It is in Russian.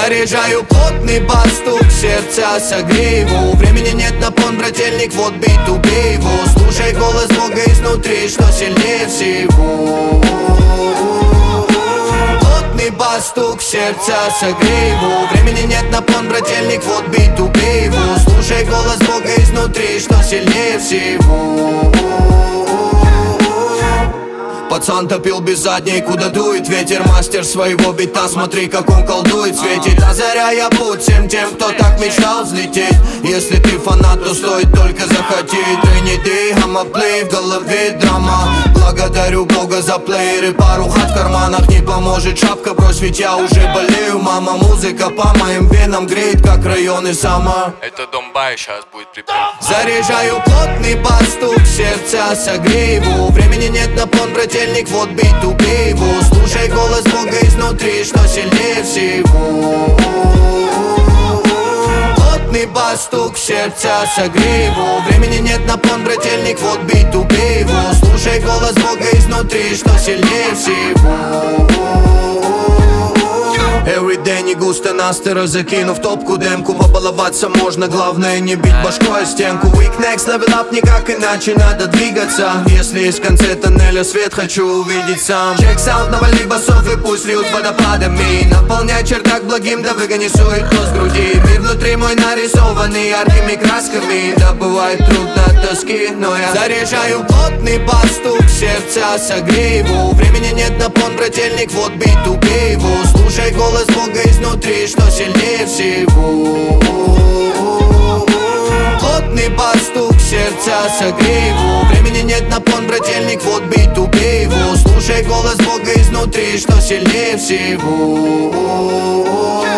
Заряжаю плотный бас, стук сердца, согрей его. Времени нет на пон, брательник, вот бит, убей его. Слушай голос Бога изнутри, что сильнее всего. Плотный бас, стук сердца, согрей его. Времени нет на пон, брательник, вот бит, убей его. Слушай голос Бога изнутри, что сильнее всего. Пацан топил без задней, куда дует ветер. Мастер своего бита, смотри, как он колдует, светит. Озаряя путь всем тем, кто так мечтал взлететь. Если ты фанат, то стоит только захотеть. Тренидей, гамма-плей, в голове драма. Благодарю Бога за плееры, пару хат в карманах. Не поможет шапка, брось, ведь я уже болею. Мама, музыка по моим венам греет, как районы Сама. Это Домбай, сейчас будет припев. Заряжаю плотный бас, стук сердца, согрей его. Времени нет на пон, брательник, вот бит, убей его. Слушай голос Бога изнутри, что сильнее всего. Плотный бас, стук сердца, согрей его. Времени нет на пон, брательник, вот бит, убей его. Слушай голос Бога изнутри, что сильнее всего. Everyday не густо настера, закинув топку демку. Побаловаться можно, главное не бить башкой о стенку. Weak next, level up, никак иначе надо двигаться. Если есть в конце тоннеля свет, хочу увидеть сам. Чек саунд, навали басов и пусть льют водопадами. Наполняй чердак благим, да выгони суету с груди. Мир внутри мой нарисованный яркими красками. Да бывает трудно от тоски, но я заряжаю плотный бас, стук сердца, согрей его. Времени нет на пон, брательник, вот бит, убей его. Слушай голос Бога изнутри, что сильнее всего. Плотный бас, стук сердца, согрей его. Времени нет на пон, брательник, вот бит, убей его. Слушай голос Бога изнутри, что сильнее всего.